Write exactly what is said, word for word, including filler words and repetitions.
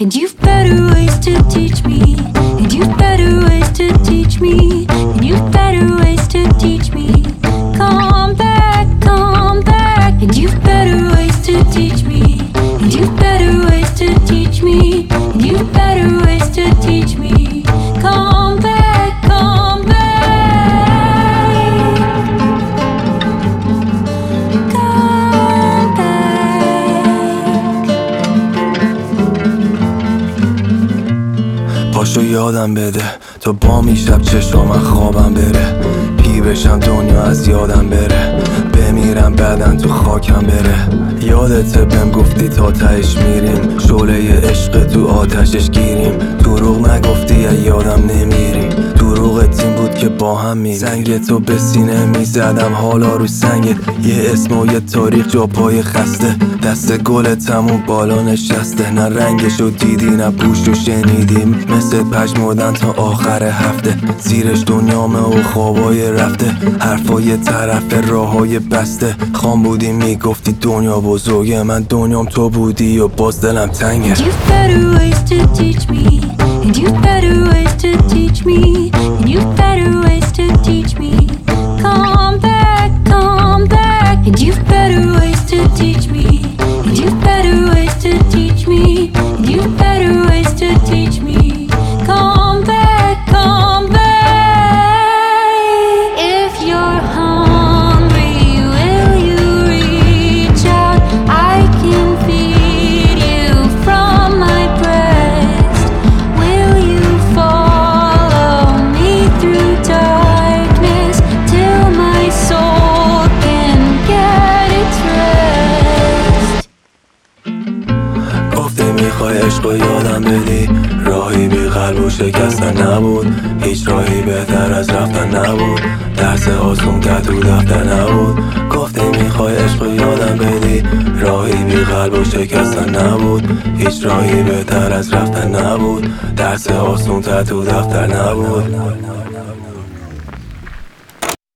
And you've better ways to teach me. And you've better ways to teach me. And you've better ways to teach me. Come back, come back. And you've better ways to teach me. And you've better ways to teach me. And you've better ways to teach me. Come back, come back. Come back. پاشو یادم بده تا بامی شب چشام من خوابم بره، پیر بشم دنیا از یادم بره، بمیرم بعدن تو خاکم بره. یادته بهم گفتی تا تهش میریم، شعله عشق تو آتشش گیریم. دروغ نگفتی یا یادم نمیری، دروغ تیم بود که با هم میریم. زنگ تو به سینه میزدم حالا رو سنگت، یه اسم و یه تاریخ جا پای خسته. دست گلتمون بالا نشسته، نه رنگشو دیدی نه بوشو شنیدیم. مثل پشمردن تا آخر هفته، زیرش دنیامه و خوابای رفته. حرفای طرف راههای بسته، خام بودی میگفتی دنیا بزرگه، من دنیام تو بودی و باز دلم تنگه. You've better ways to teach me. And you've better ways to teach me. And you've better ways to teach me. Come back, come back. And you've better ways to teach me. And you've better ways to teach me. And you've better ways to teach me. Come back, come back. If you're hungry, will you reach out? I can feed you from my breast. Will you follow me through darkness till my soul can get its rest? گفتی میخوای عشق و یادم بدی، راهی بی قلب و شکستن نبود، هیچ راهی بهتر از رفتن نبود، درس آسون که تو دفتر نبود. گفتی میخوای عشق و یادم بدی، راهی بی قلب و شکستن نبود، هیچ راهی بهتر از رفتن نبود، درس آسون که تو دفتر نبود.